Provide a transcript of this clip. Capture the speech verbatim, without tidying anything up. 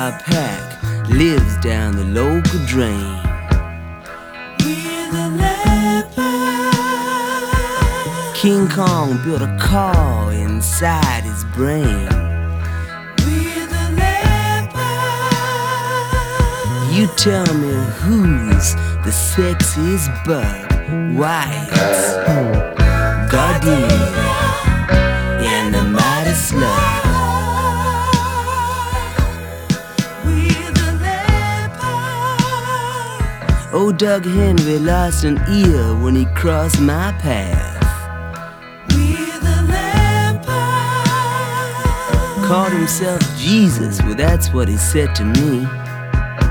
our pack lives down the local drain. We're the leopard. King Kong built a car inside his brain. We're the leopard. You tell me who's the sexiest bug? White, Gardenia, and the mighty slug. We're the leopard. Old Doug Henry lost an ear when he crossed my path. We're the leopard. Called himself Jesus, well that's what he said to me.